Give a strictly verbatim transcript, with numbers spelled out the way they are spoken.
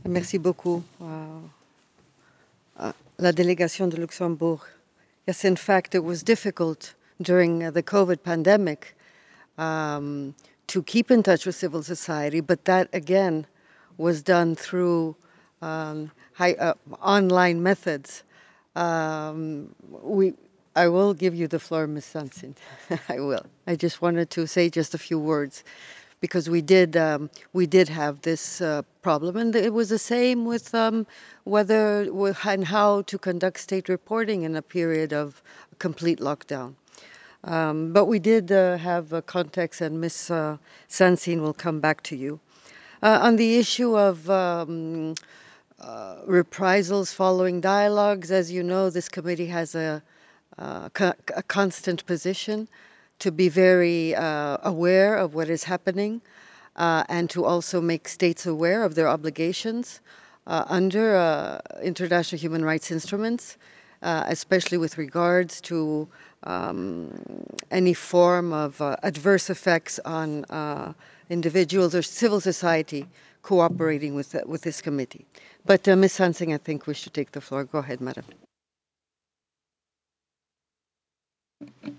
Merci beaucoup. Uh, uh, La délégation de Luxembourg. Yes, in fact, it was difficult during uh, the COVID pandemic um, to keep in touch with civil society, but that again was done through um, high, uh, online methods. Um, we, I will give you the floor, Miz Sansin. I will. I just wanted to say just a few words because we did um, we did have this uh, problem, and it was the same with um, whether with, and how to conduct state reporting in a period of complete lockdown. Um, but we did uh, have a context, and Miz Uh, Sansin will come back to you. Uh, on the issue of um, uh, reprisals following dialogues, as you know, this committee has a, uh, co a constant position to be very uh, aware of what is happening uh, and to also make states aware of their obligations uh, under uh, international human rights instruments, uh, especially with regards to um, any form of uh, adverse effects on uh, individuals or civil society cooperating with, uh, with this committee. But uh, Miz Hansing, I think we should take the floor. Go ahead, madam.